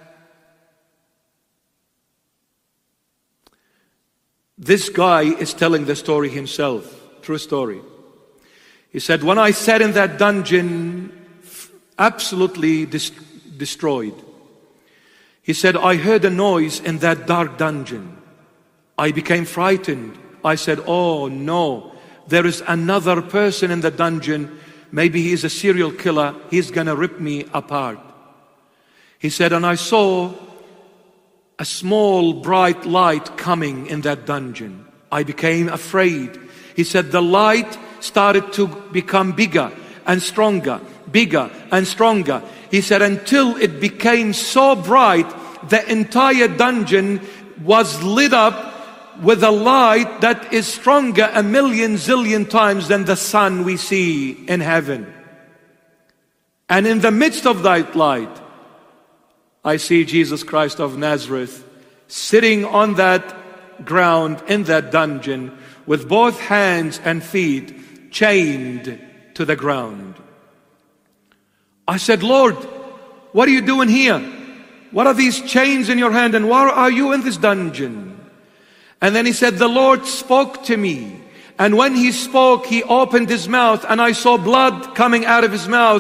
[SPEAKER 1] this guy is telling the story himself. True story. He said, when I sat in that dungeon, absolutely destroyed. He said, I heard a noise in that dark dungeon. I became frightened. I said, oh no, there is another person in the dungeon. Maybe he's a serial killer. He's gonna rip me apart. He said, and I saw a small bright light coming in that dungeon. I became afraid. He said, the light started to become bigger and stronger, bigger and stronger. He said, until it became so bright, the entire dungeon was lit up with a light that is stronger 1,000,000 zillion times than the sun we see in heaven. And in the midst of that light, I see Jesus Christ of Nazareth sitting on that ground in that dungeon with both hands and feet chained to the ground. I said, Lord, what are you doing here? What are these chains in your hand, and why are you in this dungeon? And then he said, the Lord spoke to me. And when he spoke, he opened his mouth, and I saw blood coming out of his mouth.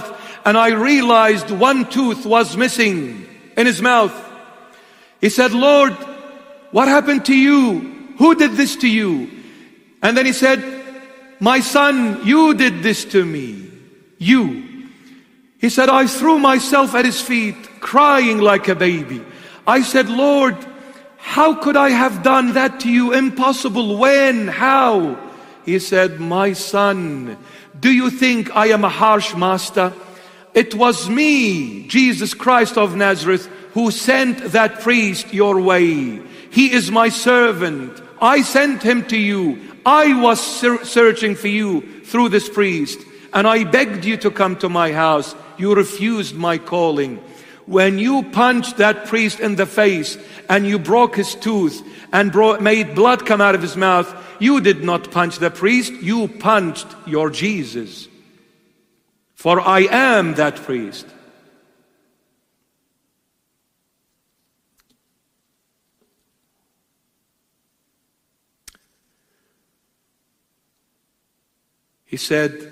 [SPEAKER 1] and I realized one tooth was missing in his mouth. He said, Lord, what happened to you? Who did this to you? And then he said, my son, you did this to me. You. He said, I threw myself at his feet, crying like a baby. I said, Lord, how could I have done that to you? Impossible. When? How? He said, my son, do you think I am a harsh master? It was me, Jesus Christ of Nazareth, who sent that priest your way. He is my servant. I sent him to you. I was searching for you through this priest, and I begged you to come to my house. You refused my calling. When you punched that priest in the face and you broke his tooth and made blood come out of his mouth, you did not punch the priest, you punched your Jesus. For I am that priest. He said,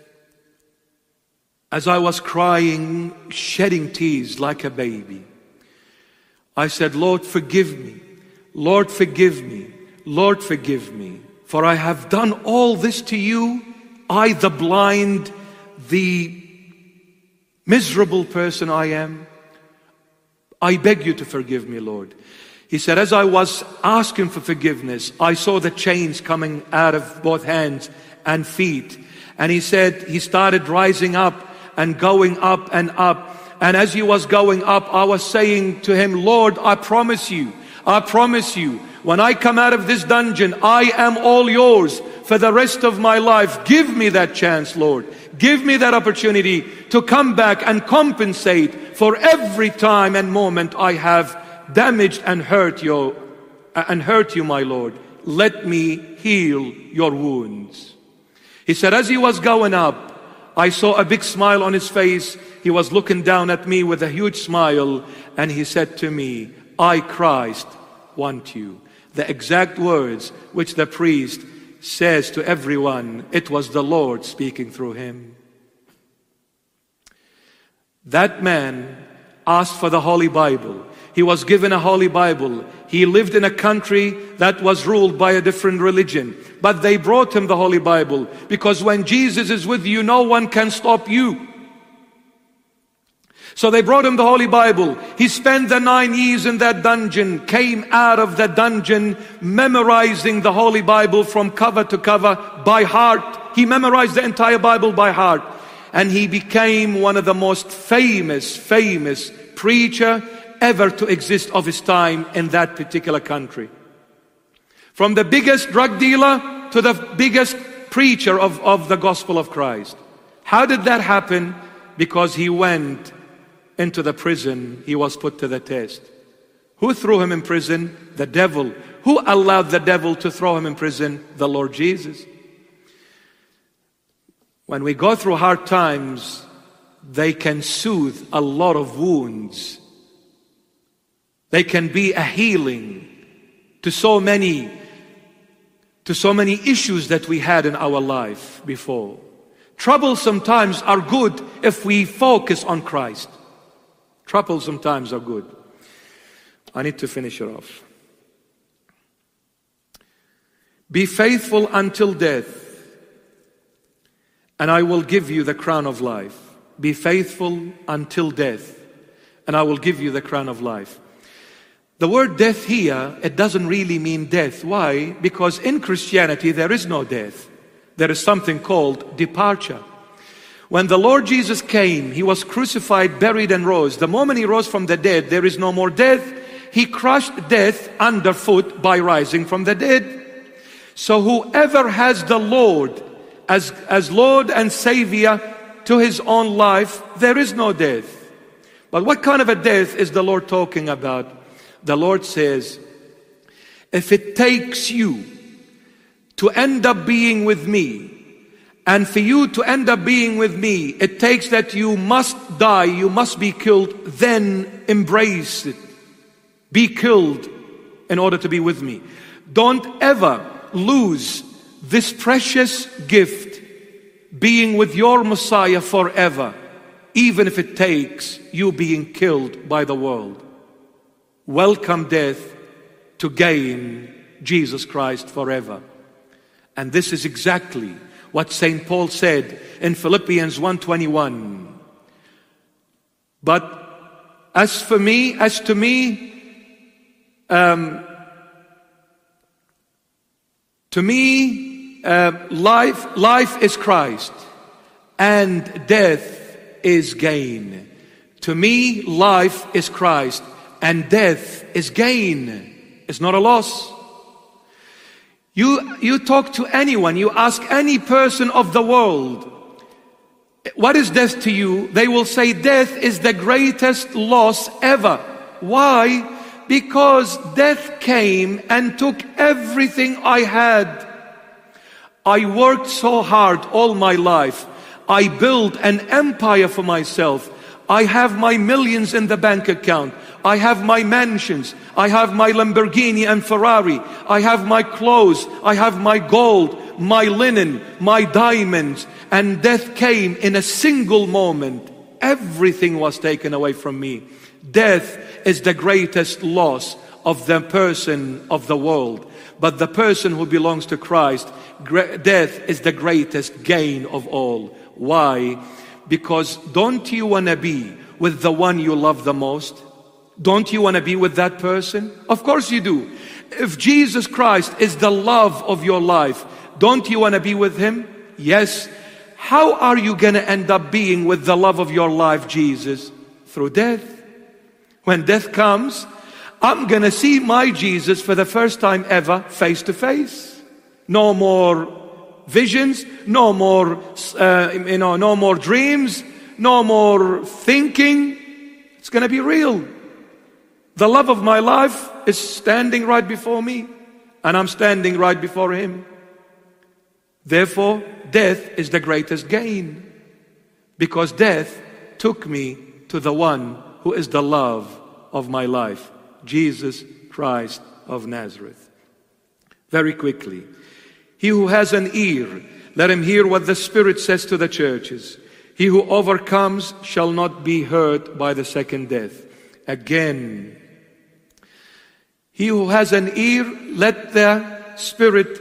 [SPEAKER 1] as I was crying, shedding tears like a baby, I said, Lord, forgive me. Lord, forgive me. Lord, forgive me. For I have done all this to you. I, the blind, the miserable person I am. I beg you to forgive me, Lord. He said, as I was asking for forgiveness, I saw the chains coming out of both hands and feet. And he said, he started rising up and going up and up. And as he was going up, I was saying to him, Lord, I promise you, when I come out of this dungeon, I am all yours for the rest of my life. Give me that chance, Lord. Give me that opportunity to come back and compensate for every time and moment I have damaged and hurt you, my Lord. Let me heal your wounds. He said, as he was going up, I saw a big smile on his face. He was looking down at me with a huge smile, and he said to me, I, Christ, want you. The exact words which the priest says to everyone, it was the Lord speaking through him. That man asked for the Holy Bible. He was given a Holy Bible. He lived in a country that was ruled by a different religion. But they brought him the Holy Bible, because when Jesus is with you, no one can stop you. So they brought him the Holy Bible. He spent the 9 years in that dungeon, came out of the dungeon memorizing the Holy Bible from cover to cover by heart. He memorized the entire Bible by heart. And he became one of the most famous preacher ever to exist of his time in that particular country. From the biggest drug dealer to the biggest preacher of the gospel of Christ. How did that happen? Because he went into the prison. He was put to the test. Who threw him in prison? The devil. Who allowed the devil to throw him in prison? The Lord Jesus. When we go through hard times, they can soothe a lot of wounds. They can be a healing to so many issues that we had in our life before. Troubles sometimes are good if we focus on Christ. Troubles sometimes are good. I need to finish it off. Be faithful until death, and I will give you the crown of life. Be faithful until death, and I will give you the crown of life. The word death here, it doesn't really mean death. Why? Because in Christianity there is no death. There is something called departure. When the Lord Jesus came, He was crucified, buried, and rose. The moment He rose from the dead, there is no more death. He crushed death underfoot by rising from the dead. So whoever has the Lord as Lord and Savior to his own life, there is no death. But what kind of a death is the Lord talking about? The Lord says, if it takes you to end up being with me, and for you to end up being with me, it takes that you must die, you must be killed, then embrace it. Be killed in order to be with me. Don't ever lose this precious gift, being with your Messiah forever. even if it takes you being killed by the world. Welcome death to gain Jesus Christ forever. And this is exactly what St. Paul said in Philippians 1:21. But as to me, life is Christ, and death is gain. To me, life is Christ, and death is gain. It's not a loss. You talk to anyone, you ask any person of the world, what is death to you? They will say death is the greatest loss ever. Why? Because death came and took everything I had. I worked so hard all my life. I built an empire for myself. I have my millions in the bank account. I have my mansions. I have my Lamborghini and Ferrari. I have my clothes. I have my gold, my linen, my diamonds. And death came in a single moment. Everything was taken away from me. Death is the greatest loss of the person of the world. But the person who belongs to Christ, death is the greatest gain of all. Why? Because don't you want to be with the one you love the most? Don't you want to be with that person? Of course you do. If Jesus Christ is the love of your life, don't you want to be with Him? Yes. How are you going to end up being with the love of your life, Jesus? Through death. When death comes, I'm going to see my Jesus for the first time ever, face to face. No more visions, no more, no more dreams, no more thinking. It's going to be real. The love of my life is standing right before me, and I'm standing right before Him. Therefore, death is the greatest gain, because death took me to the one who is the love of my life, Jesus Christ of Nazareth. Very quickly, he who has an ear, let him hear what the Spirit says to the churches. He who overcomes shall not be hurt by the second death. Again, he who has an ear, let the Spirit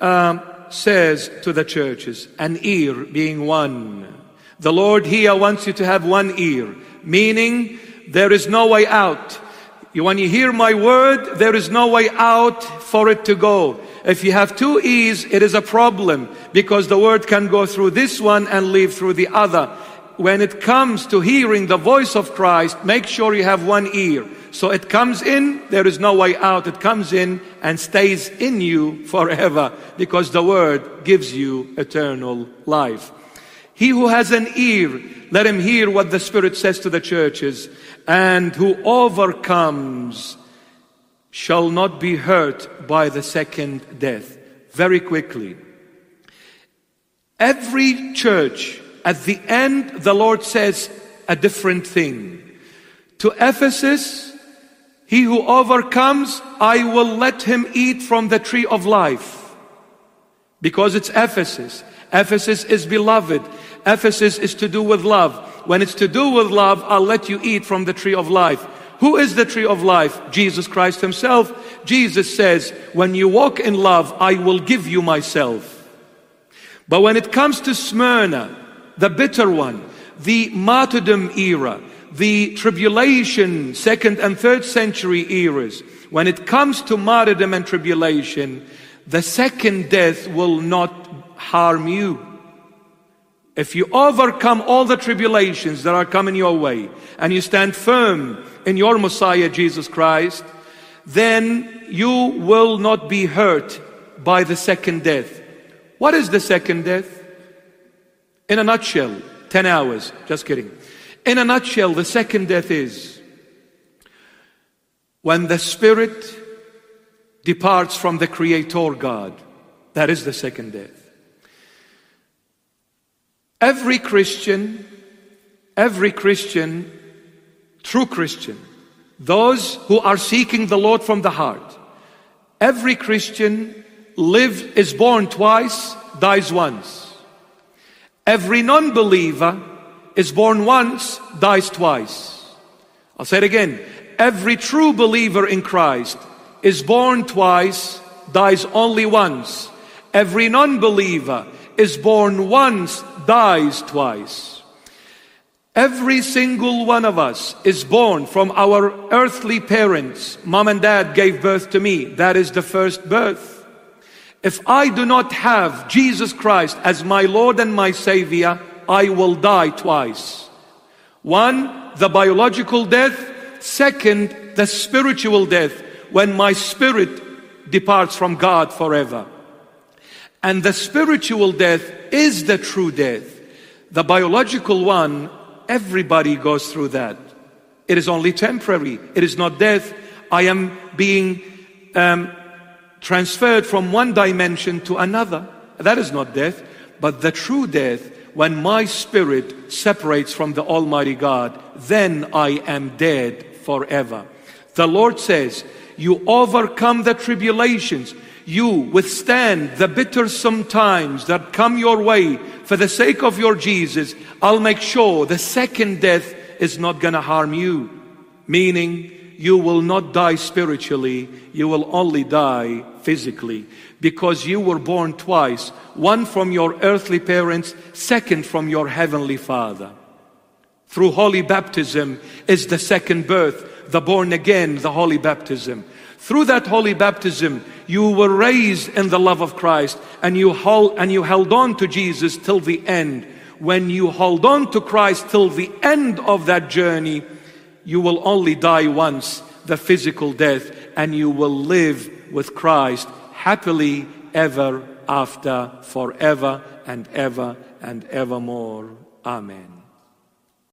[SPEAKER 1] says to the churches, an ear being one. The Lord here wants you to have one ear, meaning there is no way out. When you hear my word, there is no way out for it to go. If you have two ears, it is a problem, because the word can go through this one and leave through the other. When it comes to hearing the voice of Christ, make sure you have one ear. So it comes in, there is no way out. It comes in and stays in you forever, because the word gives you eternal life. He who has an ear, let him hear what the Spirit says to the churches. And who overcomes shall not be hurt by the second death. Very quickly. Every church, at the end, the Lord says a different thing. To Ephesus, he who overcomes, I will let him eat from the tree of life. Because it's Ephesus. Ephesus is beloved. Ephesus is to do with love. When it's to do with love, I'll let you eat from the tree of life. Who is the tree of life? Jesus Christ Himself. Jesus says, when you walk in love, I will give you myself. But when it comes to Smyrna, the bitter one, the martyrdom era, the tribulation, 2nd and 3rd century eras, when it comes to martyrdom and tribulation, the second death will not harm you. If you overcome all the tribulations that are coming your way, and you stand firm in your Messiah, Jesus Christ, then you will not be hurt by the second death. What is the second death? In a nutshell, 10 hours, just kidding. In a nutshell, the second death is when the Spirit departs from the Creator God. That is the second death. Every Christian, true Christian, those who are seeking the Lord from the heart, every Christian is born twice, dies once. Every non-believer is born once, dies twice. I'll say it again. Every true believer in Christ is born twice, dies only once. Every non-believer is born once, dies twice. Every single one of us is born from our earthly parents. Mom and dad gave birth to me. That is the first birth. If I do not have Jesus Christ as my Lord and my Savior, I will die twice. One, the biological death. Second, the spiritual death, when my spirit departs from God forever. And the spiritual death is the true death. The biological one, everybody goes through that. It is only temporary. It is not death. I am being transferred from one dimension to another. That is not death. But the true death, when my spirit separates from the Almighty God, then I am dead forever. The Lord says, you overcome the tribulations. You withstand the bittersome times that come your way for the sake of your Jesus. I'll make sure the second death is not going to harm you. Meaning, you will not die spiritually. You will only die physically. Because you were born twice. One from your earthly parents, second from your heavenly Father. Through holy baptism is the second birth. The born again, the holy baptism. Through that holy baptism, you were raised in the love of Christ, and you held on to Jesus till the end. When you hold on to Christ till the end of that journey, you will only die once, the physical death, and you will live with Christ happily ever after, forever and ever and evermore. Amen.